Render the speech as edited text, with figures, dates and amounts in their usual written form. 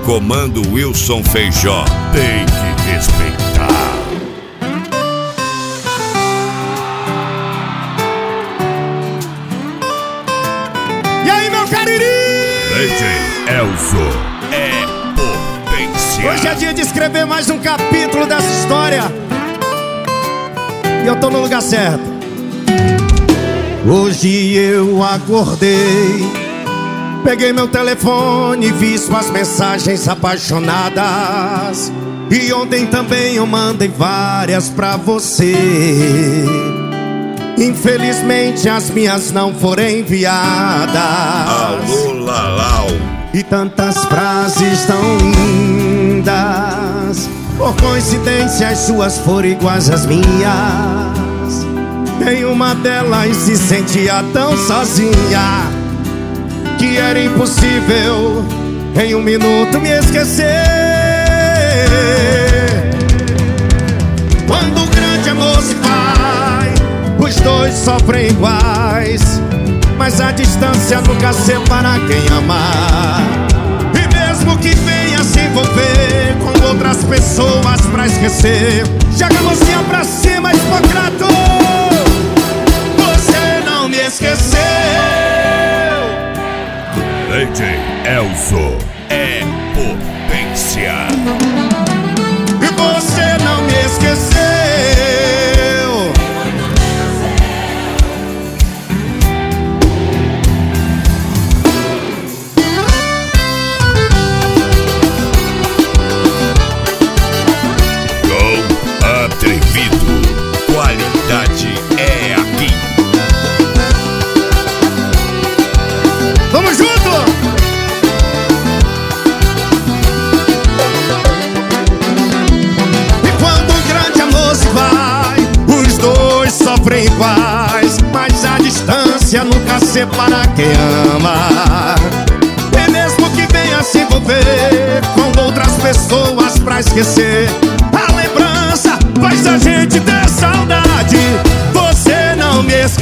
comando Wilson Feijó. Tem que respeitar. E aí, meu cariri? DJ Elzo é potência. Hoje é dia de escrever mais um capítulo dessa história. E eu tô no lugar certo. Hoje eu acordei, peguei meu telefone e vi suas mensagens apaixonadas. E ontem também eu mandei várias pra você. Infelizmente as minhas não foram enviadas. Alô, Lalau. E tantas frases tão lindas, por coincidência as suas foram iguais às minhas. Em uma delas se sentia tão sozinha que era impossível em um minuto me esquecer. Quando o grande amor se vai, os dois sofrem iguais, mas a distância nunca separa quem ama. E mesmo que venha se envolver com outras pessoas pra esquecer, joga a mãozinha pra cima, Hipócrates. Você não me esqueceu. DJ Elzo é potência. E você não me esqueceu. Atrevido, qualidade é aqui. Vamos junto! E quando o grande amor se vai, os dois sofrem iguais, mas a distância nunca separa quem ama. E mesmo que venha se envolver com outras pessoas pra esquecer, a lembrança faz a gente ter saudade. Você não me esqueceu.